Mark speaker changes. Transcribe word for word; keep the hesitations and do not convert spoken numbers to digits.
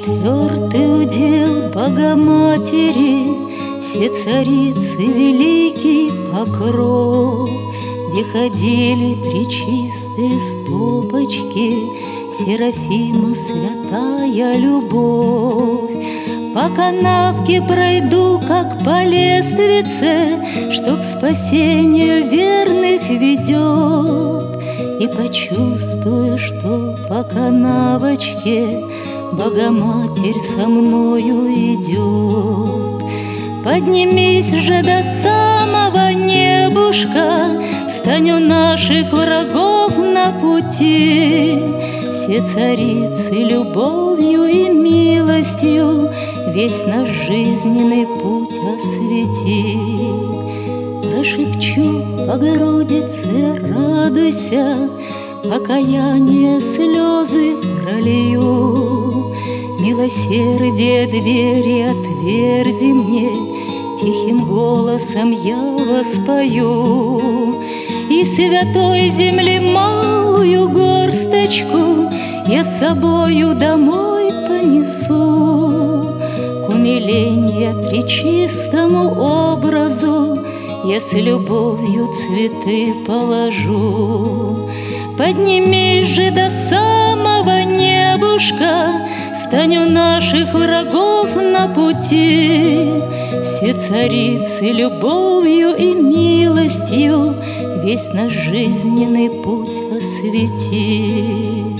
Speaker 1: Четвертый удел Богоматери, все царицы великий покров, где ходили пречистые стопочки, Серафима святая любовь. По канавке пройду, как по лествице, что к спасению верных ведет, и почувствую, что по канавочке Богоматерь со мною идет. Поднимись же до самого небушка, стань у наших врагов на пути. Все царицы любовью и милостью весь наш жизненный путь освети. Прошепчу Богородице, радуйся, покаяние слезы пролью. Милосердие двери отверзи мне, тихим голосом я воспою. И святой земли малую горсточку я с собою домой понесу. К умилению пречистому образу я с любовью цветы положу. Поднимись же до самого небушка, стань у наших врагов на пути. Все царицы любовью и милостью весь наш жизненный путь освети.